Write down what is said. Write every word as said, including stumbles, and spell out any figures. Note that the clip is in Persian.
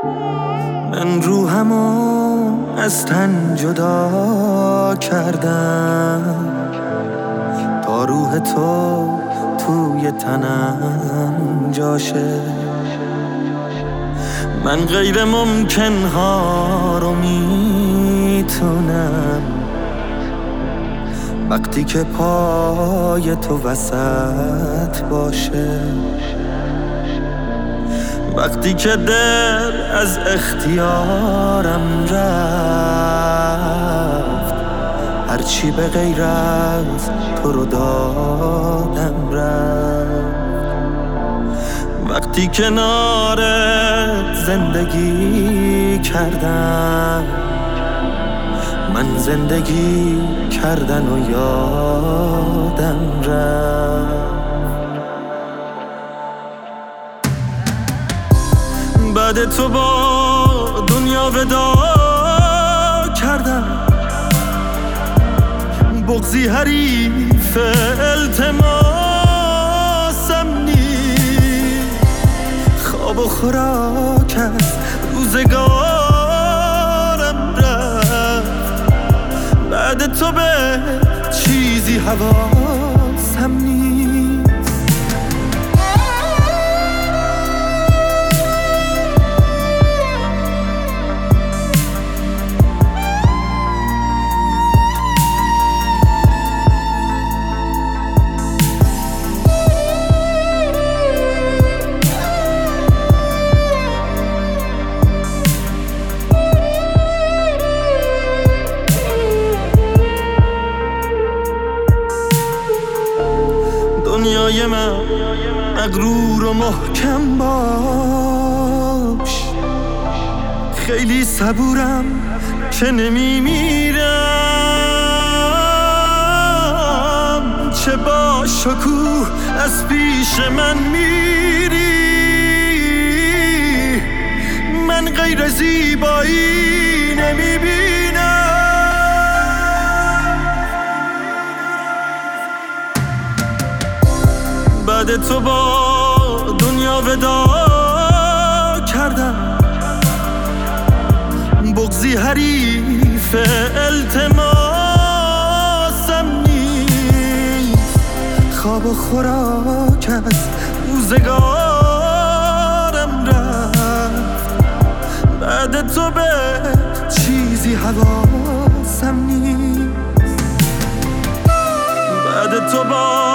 من روحمو از تن جدا کردم تا روح تو توی تنم جاشه. من غیر ممکن ها رو میتونم وقتی که پای تو وسط باشه، وقتی که دل از اختیارم رفت، هرچی به غیر از تو رو دادم رفت. وقتی کنارت زندگی کردم، من زندگی کردن و یادم رفت. بعد تو با دنیا ودا کردم، بغضی حریف التماسم نیست، خواب و خوراک از روزگارم رفت. بعد تو به چیزی حواسم نیست. دنیای من مغرور و محکم باش، خیلی صبورم که نمیمیرم. چه با شکوه از پیش من میری، من غیر زیبایی نمیبینم. بعد تو با دنیا ودا کردم، بغضی حریف التماسم نیست، خواب و خوراک از روزگارم رفت. بعد تو به چیزی حواسم نیست. بعد تو با